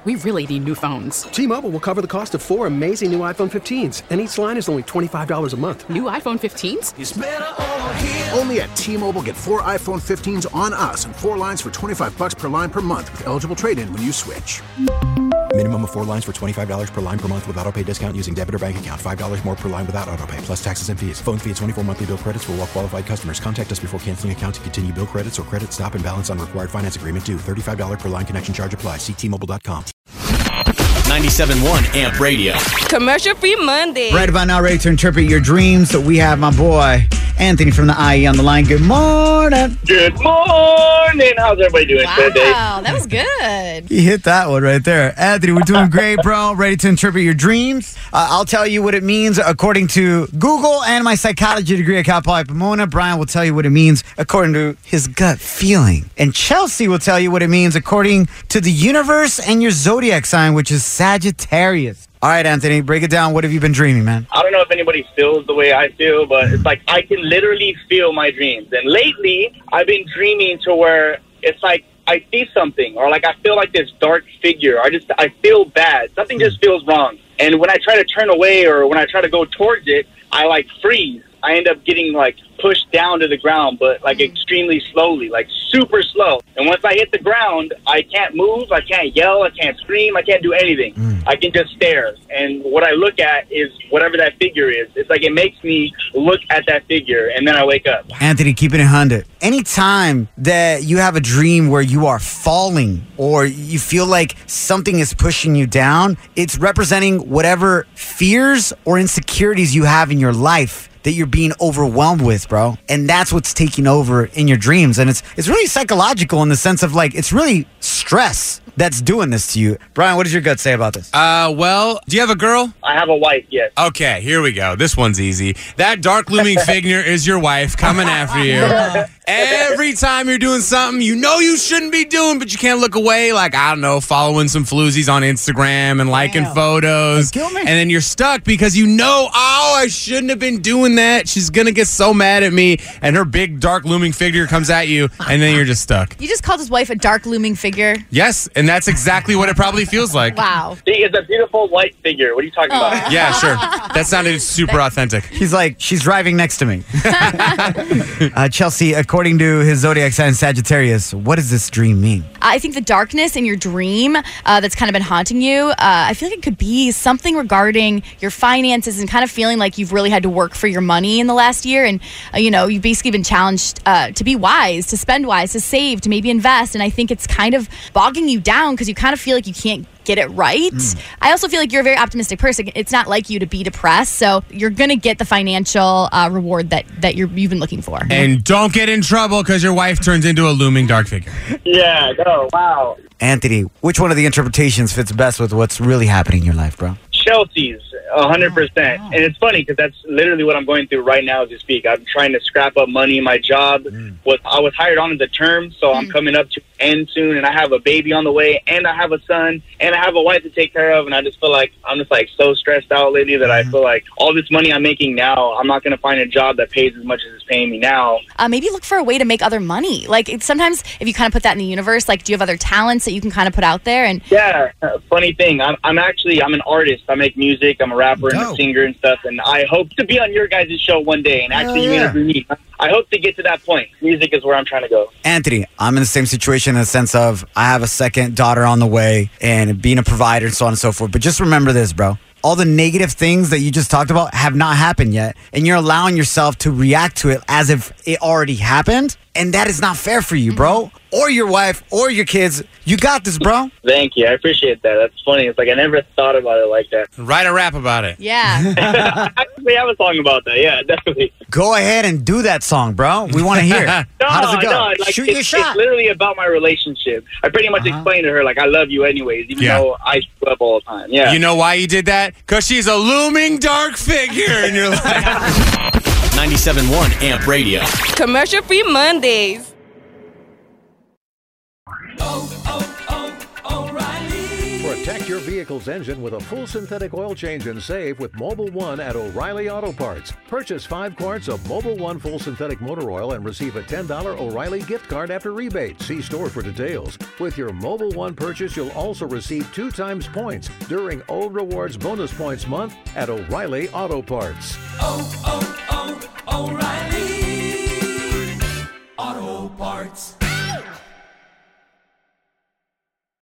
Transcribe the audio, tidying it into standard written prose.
We really need new phones. T-Mobile will cover the cost of 4 amazing new iPhone 15s, and each line is only $25 a month. New iPhone 15s? It's better over here. Only at T-Mobile, get 4 iPhone 15s on us and 4 lines for $25 per line per month with eligible trade-in when you switch. Minimum of 4 lines for $25 per line per month with autopay discount using debit or bank account. $5 more per line without autopay, plus taxes and fees. Phone fee at 24 monthly bill credits for well-qualified customers. Contact us before canceling account to continue bill credits or credit stop and balance on required finance agreement due. $35 per line connection charge applies. See T-Mobile.com. 97.1 AMP Radio. Commercial-free Monday. Right about now, ready to interpret your dreams. So we have my boy, Anthony from the IE on the line. Good morning. Good morning. How's everybody doing today? Wow, that was good. He hit that one right there. Anthony, we're doing great, bro. Ready to interpret your dreams. I'll tell you what it means according to Google and my psychology degree at Cal Poly Pomona. Brian will tell you what it means according to his gut feeling. And Chelsea will tell you what it means according to the universe and your zodiac sign, which is Sagittarius. All right, Anthony, break it down. What have you been dreaming, man? I don't know if anybody feels the way I feel, but it's like I can literally feel my dreams. And lately, I've been dreaming to where it's like I see something, or like I feel like this dark figure. I feel bad. Something just feels wrong. And when I try to turn away or when I try to go towards it, I like freeze. I end up getting like pushed down to the ground, but like extremely slowly, like super slow. And once I hit the ground, I can't move, I can't yell, I can't scream, I can't do anything. I can just stare. And what I look at is whatever that figure is. It's like it makes me look at that figure, and then I wake up. Anthony, keep it in 100. Anytime that you have a dream where you are falling or you feel like something is pushing you down, it's representing whatever fears or insecurities you have in your life that you're being overwhelmed with, bro. And that's what's taking over in your dreams. And it's really psychological in the sense of like, it's really stress that's doing this to you. Brian, what does your gut say about this? Well, do you have a girl? I have a wife, yes. Okay, here we go. This one's easy. That dark looming figure is your wife coming after you. Every time you're doing something you know you shouldn't be doing, but you can't look away, like, I don't know, following some floozies on Instagram and liking photos. And then you're stuck because you know, I shouldn't have been doing that. She's going to get so mad at me. And her big dark looming figure comes at you, and then you're just stuck. You just called his wife a dark looming figure? Yes, and that's exactly what it probably feels like. Wow. See, it's a beautiful white figure. What are you talking about? Yeah, sure. That sounded super authentic. He's like, she's driving next to me. Chelsea, according to his zodiac sign Sagittarius, what does this dream mean? I think the darkness in your dream that's kind of been haunting you, I feel like it could be something regarding your finances and kind of feeling like you've really had to work for your money in the last year. And, you've basically been challenged to be wise, to spend wise, to save, to maybe invest. And I think it's kind of bogging you down because you kind of feel like you can't get it right. I also feel like you're a very optimistic person. It's not like you to be depressed, so you're going to get the financial reward that you've been looking for. And don't get in trouble because your wife turns into a looming dark figure. Yeah, no, wow. Anthony, which one of the interpretations fits best with what's really happening in your life, bro? Chelsea's 100%. And it's funny because that's literally what I'm going through right now as we speak. I'm trying to scrap up money in my job. I was hired on as a term, so I'm coming up to end soon, and I have a baby on the way, and I have a son, and I have a wife to take care of, and I just feel like I'm just like so stressed out lately that I feel like all this money I'm making now, I'm not going to find a job that pays as much as it's paying me now. Maybe look for a way to make other money. Like sometimes if you kind of put that in the universe, like do you have other talents that you can kind of put out there? And yeah, funny thing, I'm an artist. I make music. I'm a rapper and a singer and stuff, and I hope to be on your guys' show one day and actually you interview me. I hope to get to that point. Music is where I'm trying to go. Anthony, I'm in the same situation in the sense of I have a second daughter on the way and being a provider and so on and so forth. But just remember this, bro. All the negative things that you just talked about have not happened yet. And you're allowing yourself to react to it as if it already happened. And that is not fair for you, bro. Or your wife, or your kids. You got this, bro. Thank you. I appreciate that. That's funny. It's like I never thought about it like that. Write a rap about it. Yeah. I actually have a song about that. Yeah, definitely. Go ahead and do that song, bro. We want to hear. How does it go? No, like, Shoot your shot. It's literally about my relationship. I pretty much explained to her, like, I love you anyways, even though I screw up all the time. Yeah. You know why you did that? Because she's a looming dark figure in your life. 97.1 AMP Radio. Commercial-free Mondays. For a Protect your vehicle's engine with a full synthetic oil change and save with Mobile One at O'Reilly Auto Parts. Purchase 5 quarts of Mobile One full synthetic motor oil and receive a $10 O'Reilly gift card after rebate. See store for details. With your Mobile One purchase, you'll also receive 2 times points during O Rewards Bonus Points Month at O'Reilly Auto Parts. O'Reilly Auto Parts.